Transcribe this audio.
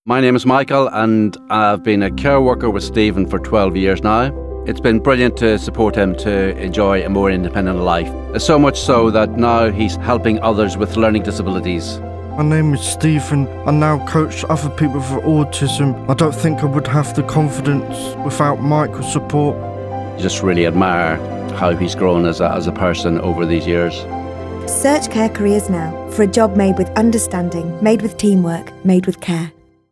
My name is Michael and I've been a care worker with Stephen for 12 years now. It's been brilliant to support him to enjoy a more independent life. So much so that now he's helping others with learning disabilities. My name is Stephen. I now coach other people with autism. I don't think I would have the confidence without Michael's support. I just really admire how he's grown as a person over these years. Search Care Careers now for a job made with understanding, made with teamwork, made with care.